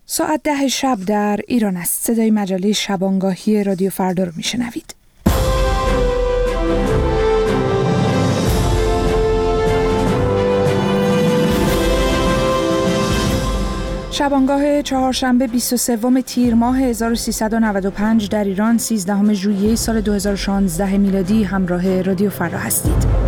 ساعت 10 شب در ایران است. صدای مجله شبانگاهی رادیو فردا رو میشنوید. شبانگاه چهارشنبه 23 تیر ماه 1395 در ایران 13 ژوئیه سال 2016 میلادی همراه رادیو فردا هستید.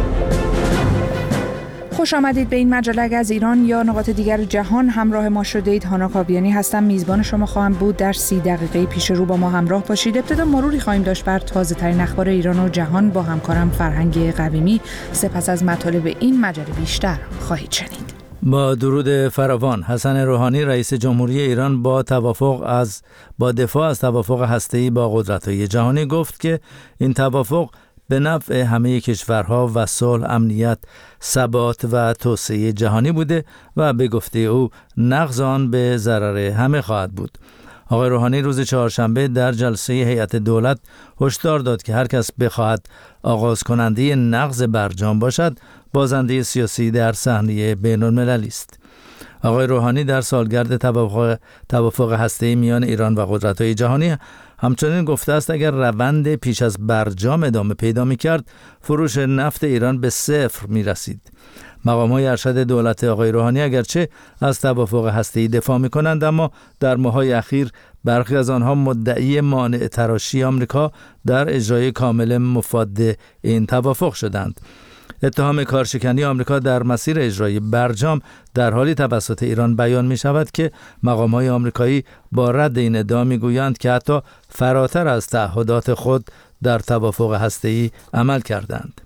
خوش آمدید به این مجله. اگر از ایران یا نقاط دیگر جهان همراه ما شده اید، هانا کابیانی هستم. میزبان شما خواهم بود. در 30 دقیقه پیش رو با ما همراه باشید. ابتدا مروری خواهیم داشت بر تازه ترین اخبار ایران و جهان با همکارم فرهنگ قویمی. سپس از مطالب این مجله بیشتر خواهید شنید. با درود فراوان، حسن روحانی رئیس جمهوری ایران با دفاع از توافق هسته‌ای با قدرت‌های جهانی گفت که این توافق به نفع همه کشورها و صلح، امنیت، ثبات و توسعه جهانی بوده و به گفته او نقض آن به ضرر همه خواهد بود. آقای روحانی روز چهارشنبه در جلسه هیئت دولت هشدار داد که هر کس بخواهد آغاز کننده نقض برجام باشد، بازنده سیاسی در صحنه بین‌المللی است. آقای روحانی در سالگرد توافق هسته‌ای میان ایران و قدرت‌های جهانی همچنین گفته است اگر روند پیش از برجام ادامه پیدا می‌کرد، فروش نفت ایران به صفر می‌رسید. مقام‌های ارشد دولت آقای روحانی اگرچه از توافق هسته‌ای دفاع می‌کنند، اما در ماه‌های اخیر برخی از آنها مدعی مانع تراشی آمریکا در اجرای کامل مفاد این توافق شدند. اتهام کارشکنی آمریکا در مسیر اجرای برجام در حالی توسط ایران بیان می شود که مقام‌های آمریکایی با رد این ادعا می گویند که حتی فراتر از تعهدات خود در توافق هسته‌ای عمل کردند.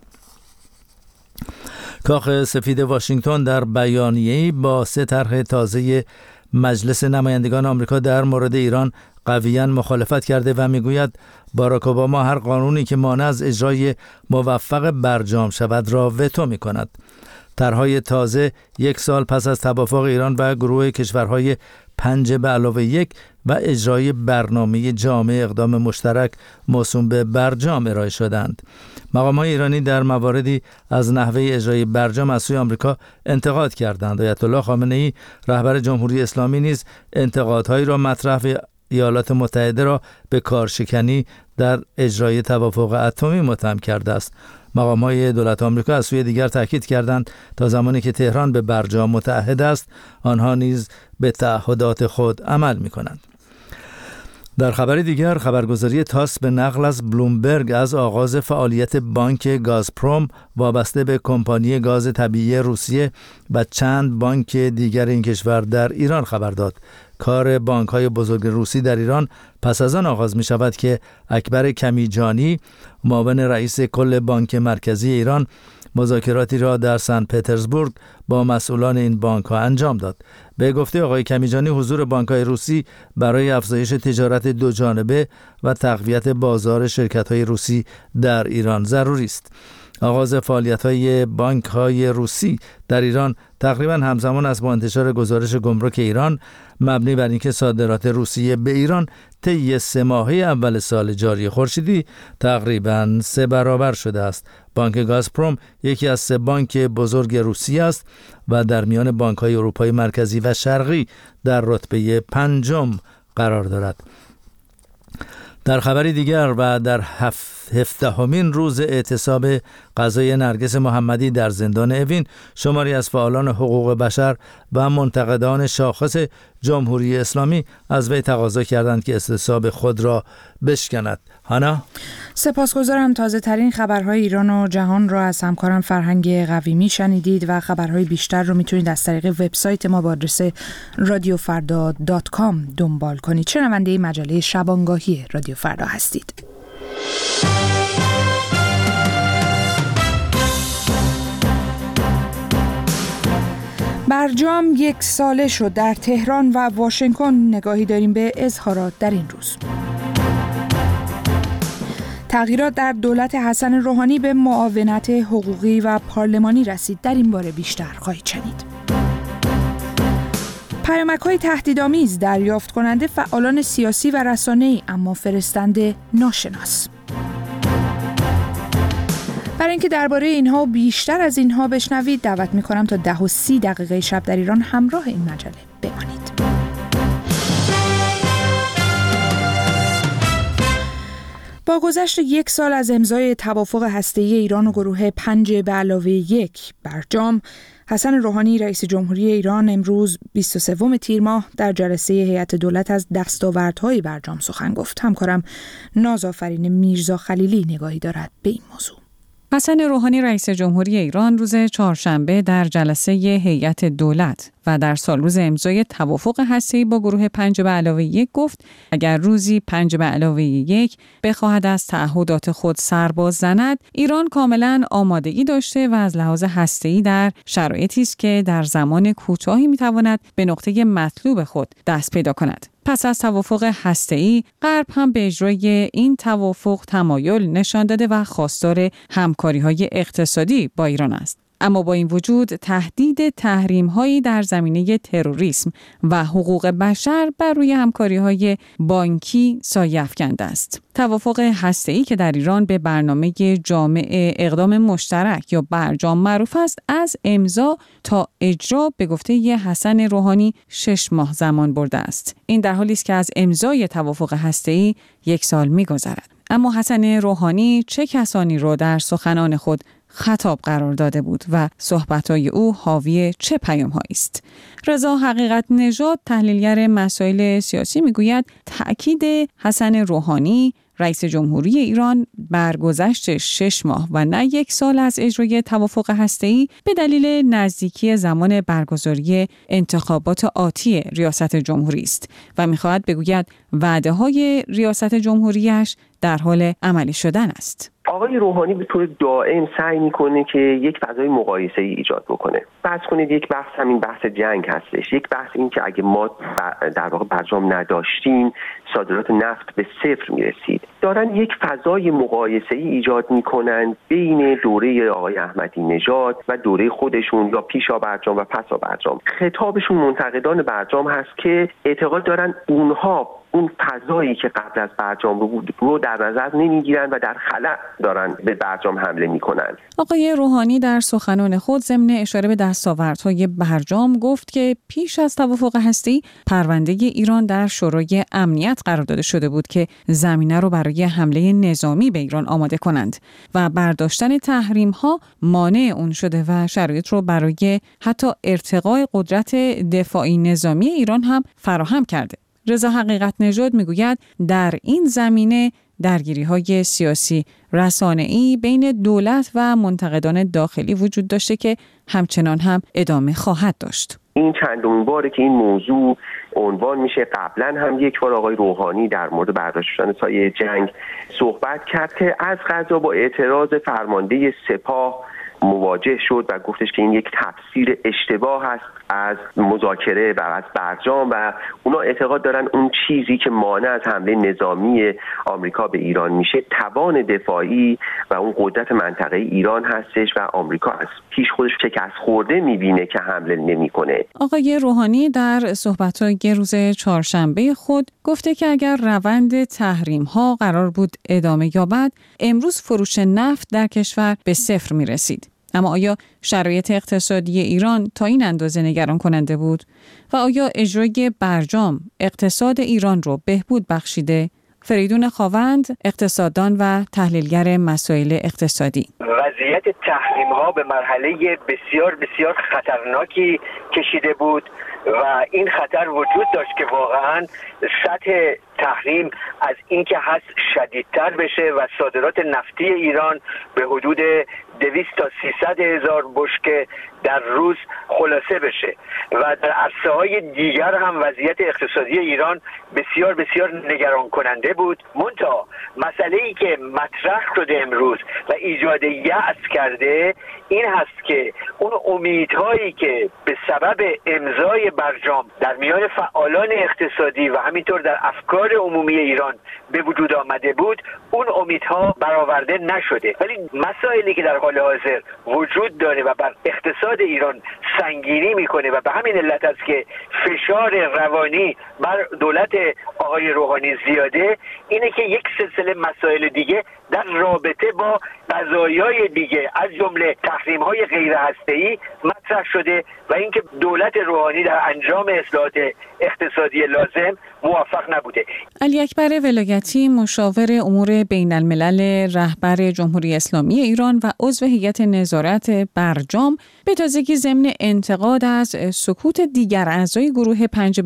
کاخ سفید واشنگتن در بیانیه‌ای با 3 طرح تازه مجلس نمایندگان آمریکا در مورد ایران قویاً مخالفت کرده و میگوید باراک اوباما هر قانونی که مانع از اجرای موفق برجام شود را وتو می‌کند. طرح‌های تازه 1 سال پس از توافق ایران و گروه کشورهای 5+1 و اجرای برنامه جامع اقدام مشترک موسوم به برجام ارائه شدند. مقام‌های ایرانی در مواردی از نحوه اجرای برجام از سوی آمریکا انتقاد کردند. آیت الله خامنه‌ای رهبر جمهوری اسلامی نیز انتقادهایی را مطرح ایالات متحده را به کارشکنی در اجرای توافق اتمی متهم کرده است. مقام‌های دولت آمریکا از سوی دیگر تاکید کردند تا زمانی که تهران به برجام متعهد است، آنها نیز به تعهدات خود عمل می‌کنند. در خبر دیگر، خبرگزاری تاس به نقل از بلومبرگ از آغاز فعالیت بانک گازپروم وابسته به کمپانی گاز طبیعی روسیه و چند بانک دیگر این کشور در ایران خبر داد. کار بانک‌های بزرگ روسی در ایران پس از آن آغاز می شود که اکبر کمیجانی، معاون رئیس کل بانک مرکزی ایران، مذاکراتی را در سن پترزبورگ با مسئولان این بانک‌ها انجام داد. به گفته آقای کمیجانی، حضور بانک‌های روسی برای افزایش تجارت دوجانبه و تقویت بازار شرکت‌های روسی در ایران ضروری است. آغاز فعالیت‌های بانک‌های روسی در ایران تقریباً همزمان است با انتشار گزارش گمرک ایران مبنی بر اینکه صادرات روسیه به ایران طی 3 ماهه اول سال جاری خورشیدی تقریباً 3 برابر شده است. بانک گازپروم یکی از 3 بانک بزرگ روسیه است و در میان بانک‌های اروپای مرکزی و شرقی در رتبه 5 قرار دارد. در خبری دیگر و در 17مین روز اعتصاب قضای نرگس محمدی در زندان اوین، شماری از فعالان حقوق بشر و منتقدان شاخص جمهوری اسلامی از وی تقاضا کردند که اعتصاب خود را بشکند. هانا؟ سپاسگزارم. تازه ترین خبرهای ایران و جهان را از همکارم فرهنگ قویمی شنیدید و خبرهای بیشتر رو میتونید از طریق وبسایت ما با آدرس radiofarda.com دنبال کنید. شنونده مجله شبانگاهی رادیو فردا هستید. برجام 1 ساله شد. در تهران و واشنگتن نگاهی داریم به اظهارات در این روز. تغییرات در دولت حسن روحانی به معاونت حقوقی و پارلمانی رسید. در این باره بیشتر خواهید شنید. پیامک‌های تهدیدآمیز دریافت کننده فعالان سیاسی و رسانه‌ای، اما فرستنده ناشناس. برای اینکه درباره اینها و بیشتر از اینها بشنوید، دعوت می‌کنم تا 10:30 شب در ایران همراه این مجله بمانید. با گذشت 1 سال از امضای توافق هسته‌ای ایران و گروه 5+1 برجام، حسن روحانی رئیس جمهوری ایران امروز 23 تیر ماه در جلسه هیئت دولت از دستاوردهای برجام سخن گفت. همکارم نازآفرین میرزا خلیلی نگاهی دارد به این موضوع. حسن روحانی رئیس جمهوری ایران روز چهارشنبه در جلسه هیئت دولت و در سالروز امضای توافق هسته‌ای با گروه 5+1 گفت اگر روزی 5+1 بخواهد از تعهدات خود سر باز زند، ایران کاملا آمادگی داشته و از لحاظ هسته‌ای در شرایطی است که در زمان کوتاهی میتواند به نقطه مطلوب خود دست پیدا کند. پس از توافق هسته‌ای، غرب هم به اجرای این توافق تمایل نشان داده و خواستار همکاری‌های اقتصادی با ایران است. اما با این وجود تهدید تحریم‌هایی در زمینه تروریسم و حقوق بشر بر روی همکاری‌های بانکی سایه افکنده است. توافق هسته‌ای که در ایران به برنامه جامع اقدام مشترک یا برجام معروف است، از امضا تا اجرا به گفته حسن روحانی 6 ماه زمان برده است. این در حالی است که از امضای توافق هسته‌ای 1 سال می‌گذرد. اما حسن روحانی چه کسانی را در سخنان خود خطاب قرار داده بود و صحبت‌های او حاوی چه پیام‌هایی است؟ رضا حقیقت نژاد تحلیلگر مسائل سیاسی میگوید تأکید حسن روحانی رئیس جمهوری ایران بر گذشت 6 ماه و نه 1 سال از اجرای توافق هسته‌ای به دلیل نزدیکی زمان برگزاری انتخابات آتی ریاست جمهوری است و می‌خواهد بگوید وعده‌های ریاست جمهوریش در حال عملی شدن است. آقای روحانی به طور دائم سعی میکنه که یک فضای مقایسه‌ای ایجاد بکنه. فرض کنید یک بحث همین بحث جنگ هستش. یک بحث این که اگه ما در واقع برجام نداشتیم صادرات نفت به 0 میرسید. دارن یک فضای مقایسه‌ای ایجاد میکنن بین دوره آقای احمدی نژاد و دوره خودشون یا پیشا برجام و پسا برجام. خطابشون منتقدان برجام هست که اعتقاد دارن اونها اون فضایی که قبل از برجام رو در نظر نمیگیرن و در خلأ دارن به برجام حمله میکنن. آقای روحانی در سخنان خود ضمن اشاره به دستاوردهای برجام گفت که پیش از توافق هسته‌ای پرونده ایران در شورای امنیت قرار داده شده بود که زمینه رو برای حمله نظامی به ایران آماده کنند و برداشتن تحریم‌ها مانع اون شده و شرایط رو برای حتی ارتقای قدرت دفاعی نظامی ایران هم فراهم کرده. رضا حقیقت نژاد میگوید در این زمینه درگیری‌های سیاسی رسانه‌ای بین دولت و منتقدان داخلی وجود داشته که همچنان هم ادامه خواهد داشت. این چندمین باره که این موضوع عنوان میشه. قبلا هم 1 بار آقای روحانی در مورد برداشتن سایه جنگ صحبت کرد که از قضا با اعتراض فرمانده سپاه مواجه شد و گفتش که این یک تفسیر اشتباه است از مذاکره و از برجام و اونا اعتقاد دارن اون چیزی که مانع از حمله نظامی آمریکا به ایران میشه توان دفاعی و اون قدرت منطقه ایران هستش و آمریکا از پیش خودش شکست خورده میبینه که حمله نمیکنه. آقای روحانی در صحبت‌های روز چهارشنبه خود گفته که اگر روند تحریم‌ها قرار بود ادامه یابد، امروز فروش نفت در کشور به 0 میرسید. اما آیا شرایط اقتصادی ایران تا این اندازه نگران کننده بود؟ و آیا اجرای برجام اقتصاد ایران رو بهبود بخشیده؟ فریدون خاوند، اقتصاددان و تحلیلگر مسائل اقتصادی: وضعیت تحریم‌ها به مرحله بسیار بسیار خطرناکی کشیده بود و این خطر وجود داشت که واقعاً سطح تحریم از اینکه هست شدیدتر بشه و صادرات نفتی ایران به حدود 200 تا 300 هزار بشکه در روز خلاصه بشه و در عرصه‌های دیگر هم وضعیت اقتصادی ایران بسیار بسیار نگران کننده بود. منتها مسئله‌ای که مطرح شده امروز و ایجاد یأس کرده این هست که اون امیدهایی که به سبب امضای برجام در میان فعالان اقتصادی و همینطور در افکار عمومی ایران به وجود آمده بود، اون امیدها برآورده نشده. ولی مسائلی که در حال حاضر وجود داره و بر اقتصاد ایران سنگینی میکنه و به همین علت است که فشار روانی بر دولت آقای روحانی زیاده، اینه که یک سلسله مسائل دیگه در رابطه با قضایای دیگه از جمله تحریم‌های غیر هسته‌ای مطرح شده و اینکه دولت روحانی در انجام اصلاحات اقتصادی لازم موفق نبوده. علی اکبر ولایتی، مشاور امور بین الملل رهبر جمهوری اسلامی ایران و عضو هیئت نظارت برجام، به تازگی ضمن انتقاد از سکوت دیگر اعضای گروه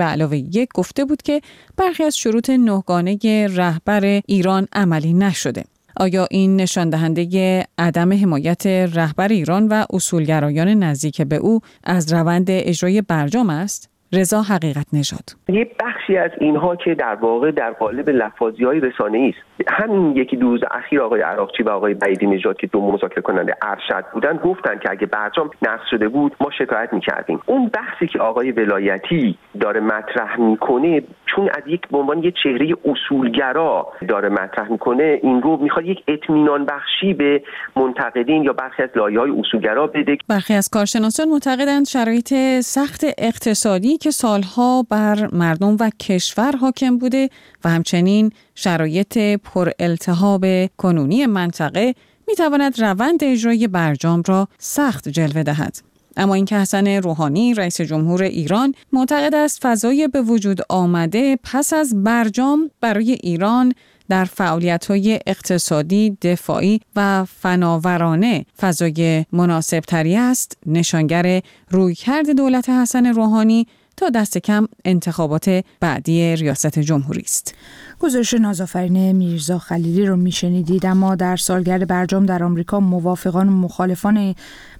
5+1 گفته بود که برخی از شروط 9گانه رهبر ایران عملی نشده. آیا این نشان دهنده عدم حمایت رهبر ایران و اصولگرایان نزدیک به او از روند اجرای برجام است؟ رضا حقیقت نژاد: یه بخشی از اینها که در واقع در قالب لفاظی‌های رسانه‌ای است. همین یکی دو روز اخیر آقای عراقچی و آقای بعیدی نژاد که دو مذاکره کننده ارشد بودن گفتن که اگه برجام نقض شده بود ما شکایت می‌کردیم. اون بحثی که آقای ولایتی داره مطرح می‌کنه، چون از یک به عنوان یک چهره اصولگرا داره مطرح می‌کنه، این رو می‌خواد یک اطمینان بخشی به منتقدین یا برخی از لایه‌های اصولگرا بده. برخی از کارشناسان معتقدند شرایط سخت اقتصادی که سالها بر مردم و کشور حاکم بوده و همچنین شرایط پر التهاب کنونی منطقه میتواند روند اجرای برجام را سخت جلوه دهد. اما اینکه حسن روحانی رئیس جمهور ایران معتقد است فضای به وجود آمده پس از برجام برای ایران در فعالیت‌های اقتصادی، دفاعی و فناورانه فضای مناسب‌تری است، نشانگر رویکرد دولت حسن روحانی تا دست کم انتخابات بعدی ریاست جمهوری است. گزارش نازآفرین میرزا خلیلی رو میشنیدید. اما در سالگرد برجام در آمریکا موافقان و مخالفان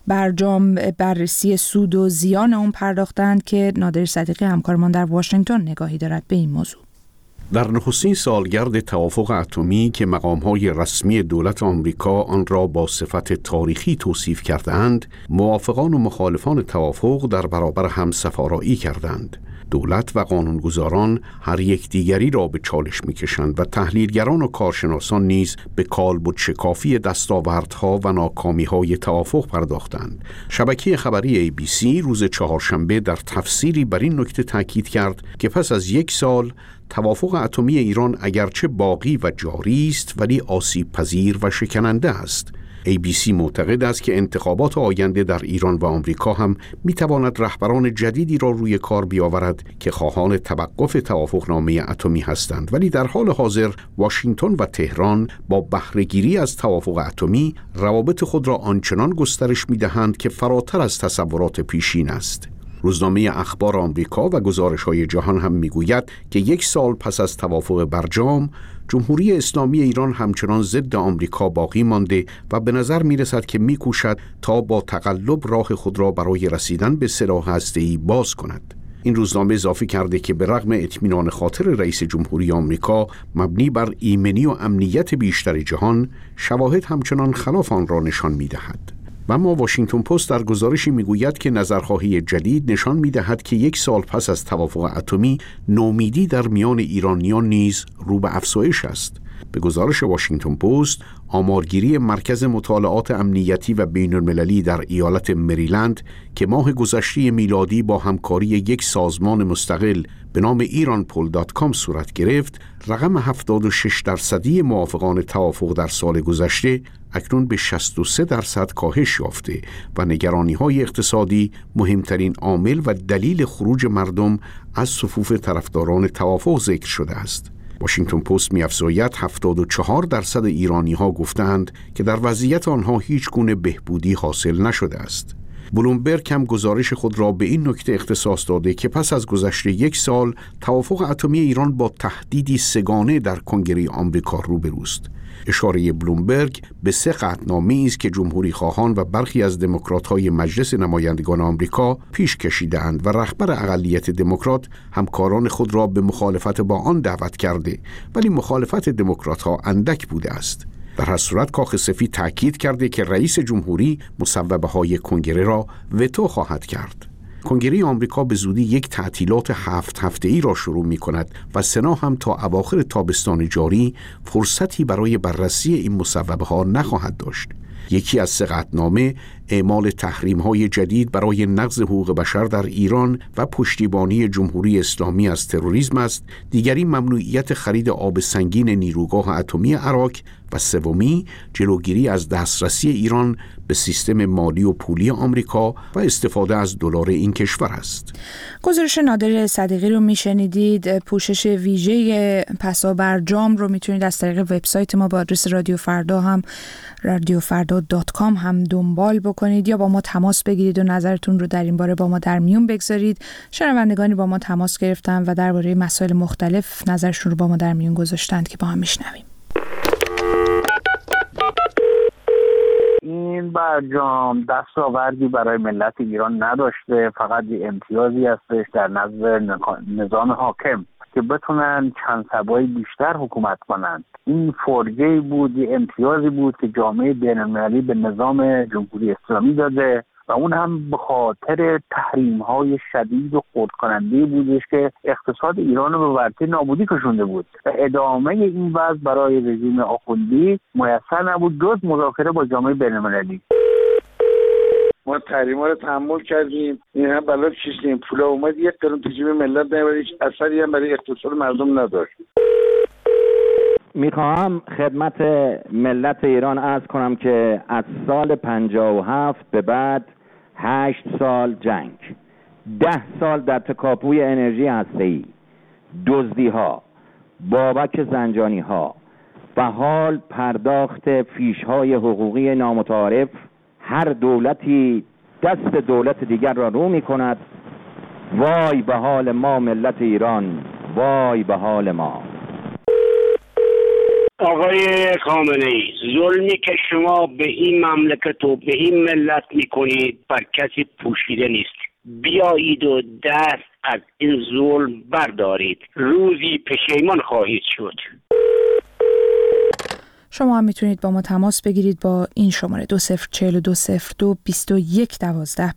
برجام بررسی سود و زیان اون پرداختند که نادر صدیقی همکارمان در واشنگتن نگاهی دارد به این موضوع. در نخستین سالگرد توافق اتمی که مقام‌های رسمی دولت آمریکا آن را با صفت تاریخی توصیف کردند، موافقان و مخالفان توافق در برابر هم سفارایی کردند. دولت و قانونگذاران هر یک دیگری را به چالش می‌کشند و تحلیلگران و کارشناسان نیز به کالبد شکافی دستاوردها و ناکامی‌های توافق پرداختند. شبکه خبری ABC روز چهارشنبه در تفسیری بر این نکته تاکید کرد که پس از 1 سال توافق اتمی ایران اگرچه باقی و جاری است ولی آسیب پذیر و شکننده است. ABC معتقد است که انتخابات آینده در ایران و آمریکا هم میتواند رهبران جدیدی را روی کار بیاورد که خواهان توقف توافقنامه اتمی هستند، ولی در حال حاضر واشنگتن و تهران با بهره‌گیری از توافق اتمی روابط خود را آنچنان گسترش میدهند که فراتر از تصورات پیشین است. روزنامه اخبار آمریکا و گزارش‌های جهان هم میگوید که 1 سال پس از توافق برجام، جمهوری اسلامی ایران همچنان ضد آمریکا باقی مانده و به نظر میرسد که میکوشد تا با تقلب راه خود را برای رسیدن به سلاح هسته‌ای باز کند. این روزنامه اضافه کرده که به رغم اطمینان خاطر رئیس جمهوری آمریکا مبنی بر ایمنی و امنیت بیشتر جهان، شواهد همچنان خلاف آن را نشان میدهد. و اما واشنگتن پست در گزارشی میگوید که نظرخواهی جدید نشان میدهد که 1 سال پس از توافق اتمی نومیدی در میان ایرانیان نیز رو به افزایش است. به گزارش واشنگتن پست، آمارگیری مرکز مطالعات امنیتی و بین‌المللی در ایالت مریلند که ماه گذشته میلادی با همکاری 1 سازمان مستقل به نام iranpoll.com صورت گرفت، رقم 76% موافقان توافق در سال گذشته اکنون به 63% کاهش یافته و نگرانی‌های اقتصادی مهمترین عامل و دلیل خروج مردم از صفوف طرفداران توافق ذکر شده است. واشنگتن پست می‌افزاید 74% ایرانی‌ها گفتند که در وضعیت آنها هیچ گونه بهبودی حاصل نشده است. بلومبرگ هم گزارش خود را به این نکته اختصاص داده که پس از گذشت 1 سال توافق اتمی ایران با تهدیدی سه‌گانه در کنگره آمریکا روبروست. اشاره بلومبرگ به 3 قطعنامه‌ای است که جمهوری خواهان و برخی از دموکرات‌های مجلس نمایندگان آمریکا پیش کشیده‌اند و رهبر اقلیت دموکرات همکاران خود را به مخالفت با آن دعوت کرده، ولی مخالفت دموکرات‌ها اندک بوده است. در هر صورت کاخ سفید تاکید کرده که رئیس جمهوری مصوبه‌های کنگره را وتو خواهد کرد. کنگره آمریکا به زودی 1 تعطیلات 7 هفته‌ای را شروع می‌کند و سنا هم تا اواخر تابستان جاری فرصتی برای بررسی این مصوبه‌ها نخواهد داشت. یکی از 3 قطعنامه اعمال تحریم‌های جدید برای نقض حقوق بشر در ایران و پشتیبانی جمهوری اسلامی از تروریسم است، دیگری ممنوعیت خرید آب سنگین نیروگاه اتمی عراق و سومی جلوگیری از دسترسی ایران به سیستم مالی و پولی آمریکا و استفاده از دلار این کشور است. گزارش نادر صدیقی رو میشنیدید. پوشش ویژه پسابرجام رو میتونید از طریق وبسایت ما با آدرس رادیو فردا هم radiofarda.com هم دنبال بکنید یا با ما تماس بگیرید و نظرتون رو در این باره با ما در میون بگذارید. شنوندگانی با ما تماس گرفتن و درباره مسائل مختلف نظرشون رو با ما در میون گذاشتند که با هم میشنویم. این برجام دستاوردی برای ملت ایران نداشته، فقط یه امتیازی هستش در نظر نظام حاکم که بتونن چند سبایی بیشتر حکومت کنن. این فرجه‌ای بود، یه امتیازی بود که جامعه بین‌المللی به نظام جمهوری اسلامی داده و اون هم به خاطر تحریم‌های شدید و خردکننده بودش که اقتصاد ایران رو به ورطه نابودی کشونده بود و ادامه این وضع برای رژیم آخوندی میسر نبود جز مذاکره با جامعه بین‌المللی. ما تحریم‌ها رو تحمل کردیم، این هم بلد کشیدیم، پولا اومد یک قرون تو جیب ملت نیامد، هیچ اثری هم برای اقتصاد مردم نداشت. میخواهم خدمت ملت ایران عرض کنم که از سال 57 به بعد 8 سال جنگ، 10 سال در تکاپوی انرژی هسته‌ای، دزدی‌ها، بابک زنجانی‌ها و حال پرداخت فیش‌های حقوقی نامتعارف، هر دولتی دست دولت دیگر را رو می‌کند. وای به حال ما ملت ایران، وای به حال ما. آقای خامنه‌ای، ظلمی که شما به این مملکت و به این ملت میکنید بر کسی پوشیده نیست. بیایید و دست از این ظلم بردارید، روزی پشیمان خواهید شد. شما هم میتونید با ما تماس بگیرید با این شماره 204202 2112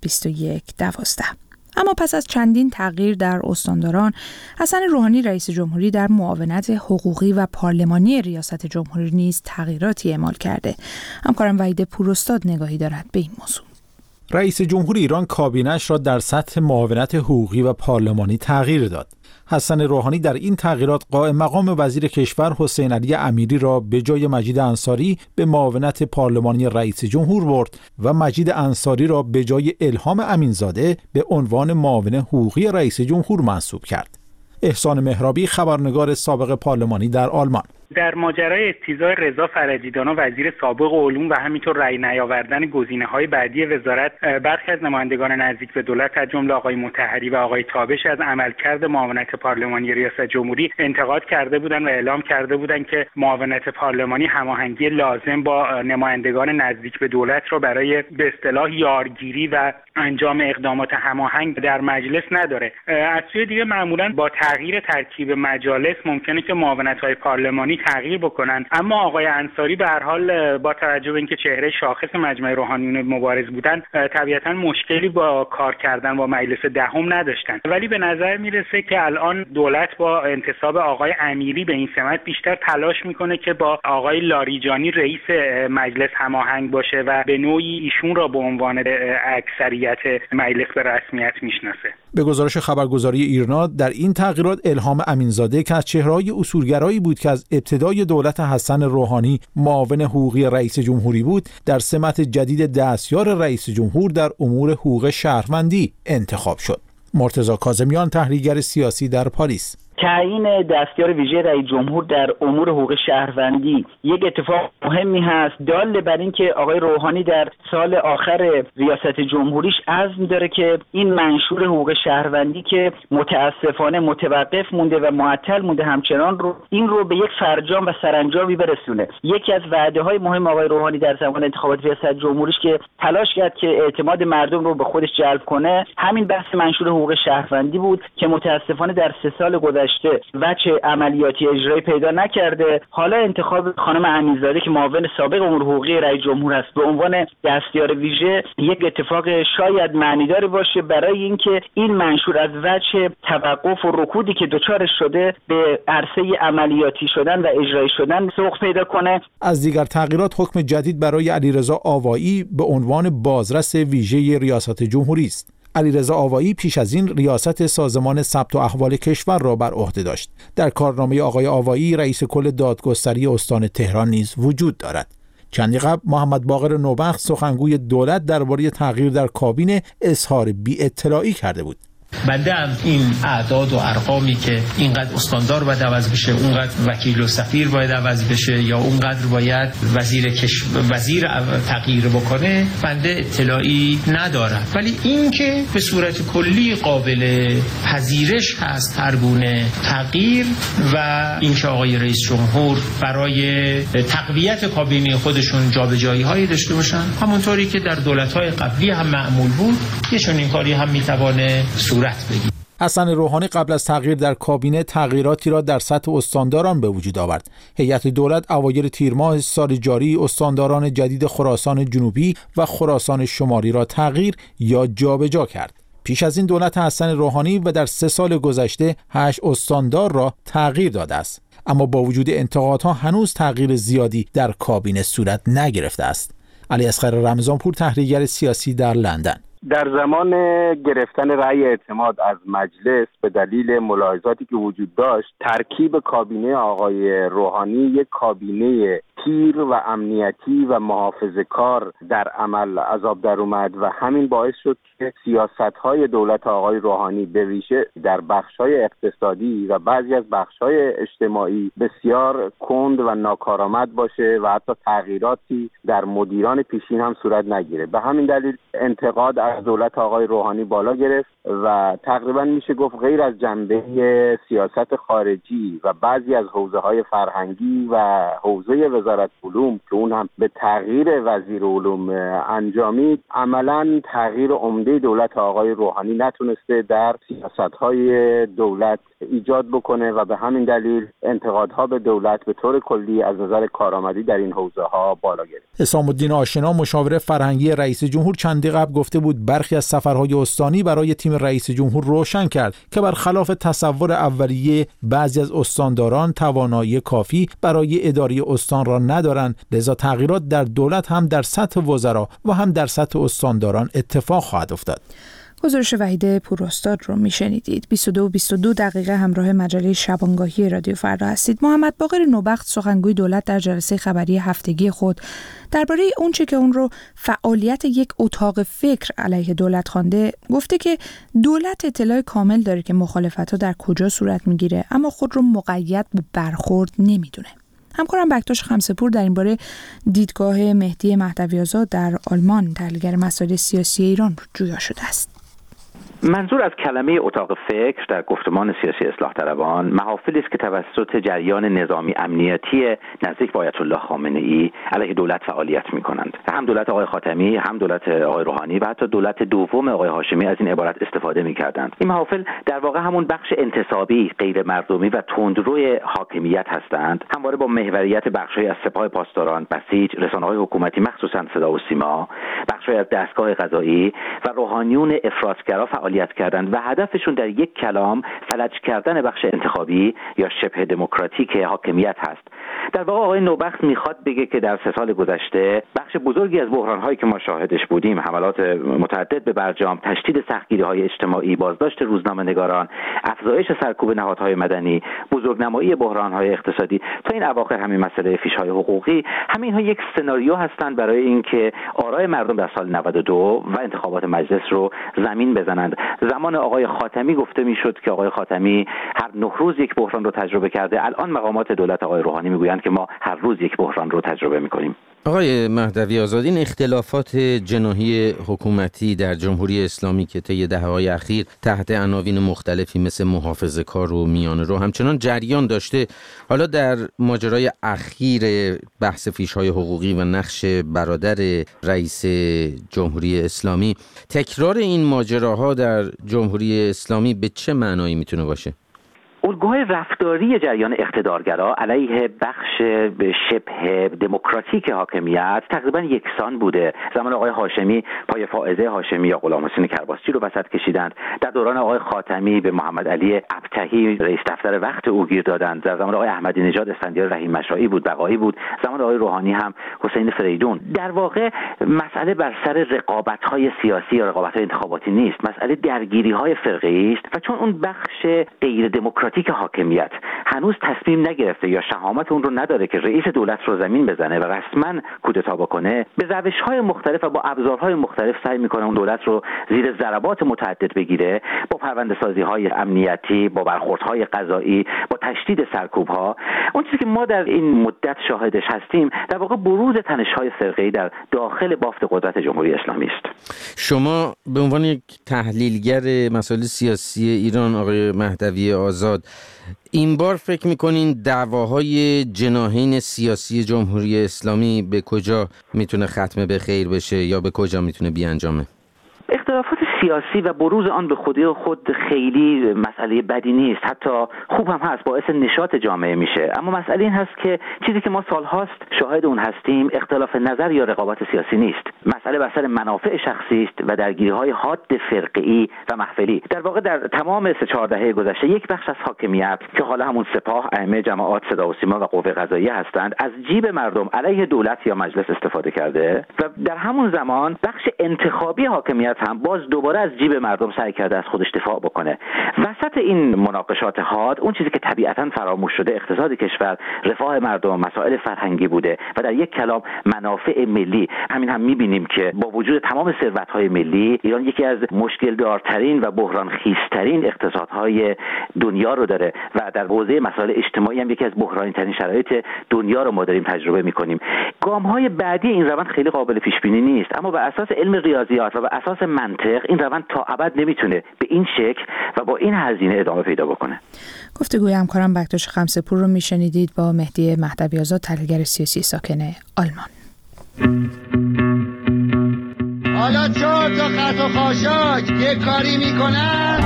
2112. اما پس از چندین تغییر در استانداران، حسن روحانی رئیس جمهوری در معاونت حقوقی و پارلمانی ریاست جمهوری نیز تغییراتی اعمال کرده. همکارم وحید پوراستاد نگاهی دارد به این موضوع. رئیس جمهور ایران کابینه‌اش را در سطح معاونت حقوقی و پارلمانی تغییر داد. حسن روحانی در این تغییرات قائم مقام وزیر کشور حسین علی امیری را به جای مجید انصاری به معاونت پارلمانی رئیس جمهور برد و مجید انصاری را به جای الهام امینزاده به عنوان معاون حقوقی رئیس جمهور منصوب کرد. احسان مهرابی، خبرنگار سابق پارلمانی در آلمان. در ماجرای استیضاح رضا فرجی‌دانا وزیر سابق علوم و همینطور رأی نیاوردن گزینه‌های بعدی وزارت برخی از نمایندگان نزدیک به دولت از جمله آقای مطهری و آقای تابش از عملکرد معاونت پارلمانی ریاست جمهوری انتقاد کرده بودند و اعلام کرده بودند که معاونت پارلمانی هماهنگی لازم با نمایندگان نزدیک به دولت را برای به اصطلاح یارگیری و انجام اقدامات هماهنگ در مجلس نداره. از سوی دیگه معمولاً با تغییر ترکیب مجالس ممکنه که معاونت‌های پارلمانی تغییر بکنن، اما آقای انصاری به هر حال با توجه به اینکه چهره شاخص مجمع روحانیون مبارز بودن طبیعتاً مشکلی با کار کردن با مجلس دهم نداشتن، ولی به نظر میرسه که الان دولت با انتصاب آقای امیری به این سمت بیشتر تلاش میکنه که با آقای لاریجانی رئیس مجلس هماهنگ باشه و به نوعی ایشون را به عنوان اکثریت مجلس به رسمیت میشناسه. به گزارش خبرگزاری ایرنا در این تغییرات الهام امینزاده که از چهره‌های اصولگرایی بود که از ابتدای دولت حسن روحانی معاون حقوقی رئیس جمهوری بود، در سمت جدید دستیار رئیس جمهور در امور حقوق شهروندی انتخاب شد. مرتضی کاظمیان، تحلیلگر سیاسی در پاریس: تعیین دستیار ویژه رئیس جمهور در امور حقوق شهروندی یک اتفاق مهمی هست، دال بر این که آقای روحانی در سال آخر ریاست جمهوریش عزم داره که این منشور حقوق شهروندی که متاسفانه متوقف مونده و معطل مونده همچنان رو این رو به یک فرجام و سرانجامی برسونه. یکی از وعده‌های مهم آقای روحانی در زمان انتخابات ریاست جمهوریش که تلاش کرد که اعتماد مردم رو به خودش جلب کنه، همین بحث منشور حقوق شهروندی بود که متاسفانه در 3 سال گذشته گذشته وجه عملیاتی اجرایی پیدا نکرده. حالا انتخاب خانم امیرزاده که معاون سابق امور حقوقی رئیس جمهور است به عنوان دستیار ویژه یک اتفاق شاید معنیدار باشه برای اینکه این منشور از وجه توقف و رکودی که دچارش شده به عرصه عملیاتی شدن و اجرایی شدن سوق پیدا کنه. از دیگر تغییرات حکم جدید برای علیرضا آوایی به عنوان بازرس ویژه ریاست جمهوری است. علیرضا آوایی پیش از این ریاست سازمان ثبت و احوال کشور را بر عهده داشت. در کارنامه آقای آوایی رئیس کل دادگستری استان تهران نیز وجود دارد. چندی قبل محمد باقر نوبخت سخنگوی دولت درباره تغییر در کابینه اظهار بی‌اطلاعی کرده بود. بنده از این اعداد و ارقامی که اینقدر استاندار باید عوض بشه، اونقدر وکیل و سفیر باید عوض بشه یا اونقدر باید وزیر تغییر بکنه بنده اطلاعی ندارم، ولی این که به صورت کلی قابل پذیرش هست هر گونه تغییر و اینکه آقای رئیس جمهور برای تقویت کابینه خودشون جابجایی‌هایی داشته باشن همونطوری که در دولت‌های قبلی هم معمول بود، یه چنین کاری هم میتوانه حسن روحانی قبل از تغییر در کابینه تغییراتی را در سطح استانداران به وجود آورد. هیئت دولت اوایل تیر ماه سال جاری استانداران جدید خراسان جنوبی و خراسان شمالی را تغییر یا جابجا کرد. پیش از این دولت حسن روحانی و در 3 سال گذشته 8 استاندار را تغییر داده است. اما با وجود انتقادها هنوز تغییر زیادی در کابینه صورت نگرفته است. علی اصغر رمضانپور، تحلیلگر سیاسی در لندن: در زمان گرفتن رأی اعتماد از مجلس به دلیل ملاحظاتی که وجود داشت، ترکیب کابینه آقای روحانی یک کابینه تیر و امنیتی و محافظه‌کار در عمل از آب در اومد و همین باعث شد که سیاست‌های دولت آقای روحانی به ویژه در بخش‌های اقتصادی و بعضی از بخش‌های اجتماعی بسیار کند و ناکارآمد باشه و حتی تغییراتی در مدیران پیشین هم صورت نگیره. به همین دلیل انتقاد از دولت آقای روحانی بالا گرفت و تقریبا میشه گفت غیر از جنبه سیاست خارجی و بعضی از حوزه‌های فرهنگی و حوزه وزارت علوم که اون هم به تغییر وزیر علوم انجامید، عملاً تغییر عمده دولت آقای روحانی نتونسته در سیاست‌های دولت ایجاد بکنه و به همین دلیل انتقادها به دولت به طور کلی از نظر کارآمدی در این حوزه‌ها بالا گرفت. حسام الدین آشنا، مشاور فرهنگی رئیس جمهور، چندی قبل گفته بود برخی از سفرهای استانی برای تیم رئیس جمهور روشن کرد که برخلاف تصور اولیه بعضی از استانداران توانایی کافی برای اداره استان را ندارند، لذا تغییرات در دولت هم در سطح وزرا و هم در سطح استانداران اتفاق خواهد افتاد. گزارش وحید پوراستاد رو میشنیدید. 22 دقیقه همراه مجله شبانگاهی رادیو فردا هستید. محمد باقر نوبخت، سخنگوی دولت، در جلسه خبری هفتگی خود درباره اونچه که اون رو فعالیت یک اتاق فکر علیه دولت خوانده، گفته که دولت اطلاع کامل داره که مخالفت‌ها در کجا صورت میگیره، اما خود رو مقید به برخورد نمیدونه. همکارم بکتاش خمسه‌پور در این باره دیدگاه مهدی مهدوی‌آزاد در آلمان، تحلیلگر مسائل سیاسی ایران، جویا شده است. منظور از کلمه اتاق فکر در گفتمان سیاسی اصلاح طلبان محافلی است که توسط جریان نظامی امنیتی نزدیک به آیت الله خامنه‌ای علیه دولت فعالیت می‌کنند. هم دولت آقای خاتمی، هم دولت آقای روحانی و حتی دولت دوم آقای هاشمی از این عبارت استفاده می‌کردند. این محافل در واقع همون بخش انتصابی، غیر مردمی و تندروی حاکمیت هستند، همواره با محوریت بخش‌های از سپاه پاسداران، بسیج، رسانه‌های حکومتی مخصوصاً صدا و سیما، بخش‌های از دستگاه قضایی و روحانیون افراطگرا فعالیت کردند و هدفشون در یک کلام فلج کردن بخش انتخابی یا شبه دموکراتیک حاکمیت هست. در واقع آقای نوبخت میخواد بگه که در 3 سال گذشته بخش بزرگی از بحران‌هایی که ما شاهدش بودیم، حملات متعدد به برجام، تشدید سختگیری‌های اجتماعی، بازداشت روزنامه‌نگاران، افزایش سرکوب نهادهای مدنی، بزرگنمایی بحران‌های اقتصادی تا این اواخر همین مسئله فیش‌های حقوقی، همین‌ها یک سناریو هستند برای اینکه آرای مردم در سال 92 و انتخابات مجلس رو زمین بزنند. زمان آقای خاتمی گفته میشد که آقای خاتمی هر 9 روز یک بحران رو تجربه کرده. الان مقامات دولت آقای روحانی میگویند که ما هر روز یک بحران رو تجربه میکنیم. آقای مهدوی‌آزاد، این اختلافات جناحی حکومتی در جمهوری اسلامی که طی دهه‌های اخیر تحت عناوین مختلفی مثل محافظه‌کار و میانه رو همچنان جریان داشته، حالا در ماجرای اخیر بحث فیش‌های حقوقی و نقش برادر رئیس جمهوری اسلامی، تکرار این ماجراها در جمهوری اسلامی به چه معنایی میتونه باشه؟ اون الگوهای رفتاری جریان اقتدارگرا علیه بخش شبه دموکراتیک حاکمیت تقریبا یکسان بوده. زمان آقای هاشمی پای فائزه هاشمی یا غلام حسین کرباسچی رو وسط کشیدند. در دوران آقای خاتمی به محمد علی ابطحی رئیس دفتر وقت او گیر دادند. در زمان آقای احمدی نژاد اسفندیار رحیم مشائی بود، بقایی بود. زمان آقای روحانی هم حسین فریدون. در واقع مسئله بر سر رقابت‌های سیاسی یا رقابت‌های انتخاباتی نیست، مسئله درگیری‌های فرقه‌ای است و چون اون بخش غیر دموکراتیک حاکمیت هنوز تصمیم نگرفته یا شهامت اون رو نداره که رئیس دولت رو زمین بزنه و رسما کودتا بکنه، به روش‌های مختلف و با ابزارهای مختلف سعی می‌کنه اون دولت رو زیر ضربات متعدد بگیره، با پرونده‌سازی‌های امنیتی، با برخوردهای قضایی، با تشدید سرکوب‌ها. اون چیزی که ما در این مدت شاهدش هستیم در واقع بروز تنش‌های فرقه‌ای در داخل بافت قدرت جمهوری اسلامی است. شما به عنوان یک تحلیلگر مسائل سیاسی ایران آقای مهدوی آزاد، این بار فکر میکنین دعواهای جناحین سیاسی جمهوری اسلامی به کجا میتونه ختم به خیر بشه یا به کجا میتونه بیانجامه؟ اختلافات سیاسی و بروز آن به خود خیلی مسئله بدی نیست، حتی خوب هم هست، باعث نشاط جامعه میشه. اما مسئله این هست که چیزی که ما سالهاست شاهد اون هستیم اختلاف نظر یا رقابت سیاسی نیست، مسئله بر سر منافع شخصی است و درگیری‌های حاد فرقه‌ای و محفلی. در واقع در تمام 3-4 دهه گذشته یک بخش از حاکمیت که حالا همون سپاه، ائمه، جماعات، صدا و سیما و قوه قضاییه هستند، از جیب مردم علیه دولت یا مجلس استفاده کرده و در همون زمان بخش انتخابی حاکمیت هم باز دوباره از جیب مردم سعی کرده از خودش دفاع بکنه. وسط این مناقشات حاد اون چیزی که طبیعتاً فراموش شده اقتصاد کشور، رفاه مردم، مسائل فرهنگی بوده و در یک کلام منافع ملی. همین هم می‌بینیم که با وجود تمام ثروت‌های ملی، ایران یکی از مشکل دارترین و بحران خیزترین اقتصادهای دنیا رو داره و در حوزه مسائل اجتماعی هم یکی از بحرانی‌ترین شرایط دنیا رو ما داریم تجربه می‌کنیم. گام‌های بعدی این روند خیلی قابل پیش‌بینی نیست، اما بر اساس علم ریاضیات و بر اساس منطق این روند تا ابد نمیتونه به این شکل و با این هزینه ادامه پیدا بکنه. گفتگوی همکارم بکتاش خمسه‌پور رو میشنیدید با مهدی مهدوی آزاد، تحلیلگر سیاسی ساکن آلمان. حالا 4 تا خط و خاشاک یه کاری میکنن،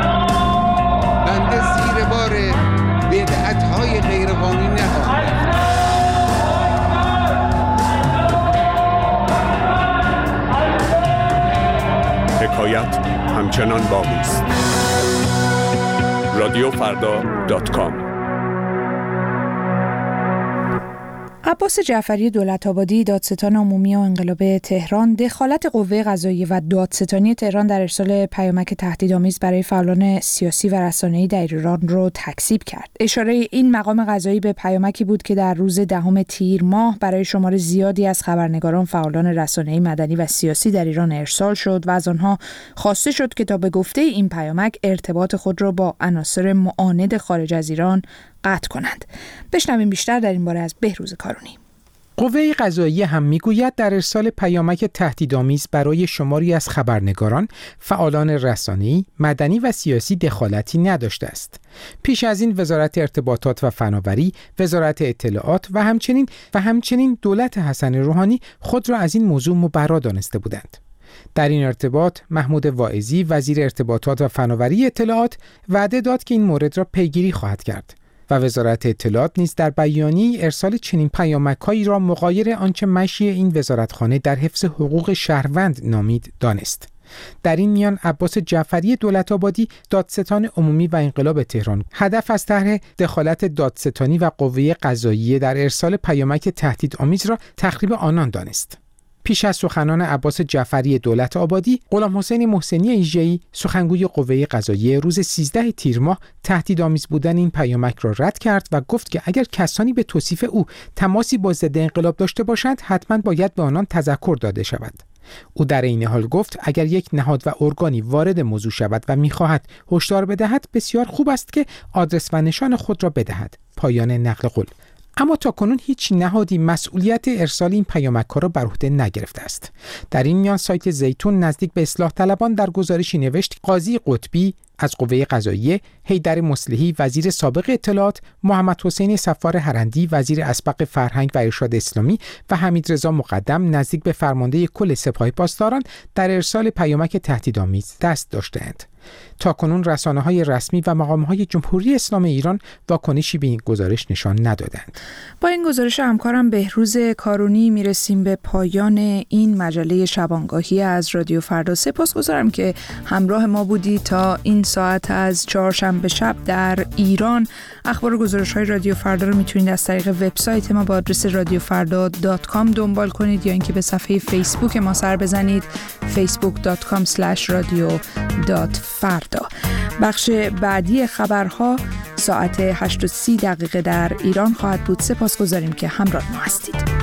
بنده زیر بار بدعت‌های غیرقانونی نخواهم. حکایت همچنان باقی است. رادیوفردا.com. عباس جعفری دولت‌آبادی، دادستان عمومی انقلاب تهران، دخالت قوه قضاییه و دادستانی تهران در ارسال پیامک تهدیدآمیز برای فعالان سیاسی و رسانه‌ای در ایران رو تکذیب کرد. اشاره این مقام قضایی به پیامکی بود که در روز 10 تیر ماه برای شمار زیادی از خبرنگاران، فعالان رسانه‌ای، مدنی و سیاسی در ایران ارسال شد و از آنها خواسته شد که تا به گفته این پیامک ارتباط خود را با عناصر معاند خارج از ایران قطع کنند. بشنویم بیشتر در این باره از بهروز کارونی. قوه قضاییه هم میگوید در ارسال پیامک تهدیدآمیز برای شماری از خبرنگاران، فعالان رسانه‌ای، مدنی و سیاسی دخالتی نداشته است. پیش از این وزارت ارتباطات و فناوری، وزارت اطلاعات و همچنین دولت حسن روحانی خود را از این موضوع مبرا دانسته بودند. در این ارتباط محمود واعظی، وزیر ارتباطات و فناوری اطلاعات، وعده داد که این مورد را پیگیری خواهد کرد و وزارت اطلاعات نیز در بیانیه ارسال چنین پیامک‌هایی را مغایر آنچه مشی این وزارتخانه در حفظ حقوق شهروند نامید دانست. در این میان عباس جعفری دولت‌آبادی، دادستان عمومی و انقلاب تهران، هدف از طرح دخالت دادستانی و قوه قضاییه در ارسال پیامک تهدیدآمیز را تخریب آنان دانست. پیش از سخنان عباس جعفری دولت‌آبادی، غلام حسین محسنی ایژه‌ای، سخنگوی قوه قضاییه، روز 13 تیر ماه تهدیدآمیز بودن این پیامک را رد کرد و گفت که اگر کسانی به توصیف او تماسی با ضد انقلاب داشته باشند، حتما باید به آنان تذکر داده شود. او در این حال گفت اگر یک نهاد و ارگانی وارد موضوع شود و می‌خواهد هشدار بدهد، بسیار خوب است که آدرس و نشان خود را بدهد. پایان نقل قول. اما تاکنون هیچ نهادی مسئولیت ارسال این پیامک‌ها را بر عهده نگرفته است. در این میان سایت زیتون نزدیک به اصلاح طلبان در گزارشی نوشت قاضی قطبی، از قوه قضاییه، حیدر مصلحی وزیر سابق اطلاعات، محمد حسین صفار هرندی وزیر اسبق فرهنگ و ارشاد اسلامی و حمیدرضا مقدم نزدیک به فرمانده کل سپاه پاسداران در ارسال پیامک تهدیدآمیز دست داشتند. تاکنون رسانه‌های رسمی و مقام‌های جمهوری اسلامی ایران واکنشی به این گزارش نشان ندادند. با این گزارش همکارم بهروز کارونی میرسیم به پایان این مجله شبانگاهی از رادیو فردا. سپاسگزارم که همراه ما بودی تا این ساعت از چهارشنبه شب در ایران. اخبار و گزارش‌های رادیو فردا رو میتونید از طریق وبسایت ما با آدرس radiofarda.com دنبال کنید یا اینکه به صفحه فیسبوک ما سر بزنید facebook.com/radio.farda. بخش بعدی خبرها ساعت 8:30 در ایران خواهد بود. سپاسگزاریم که همراه ما هستید.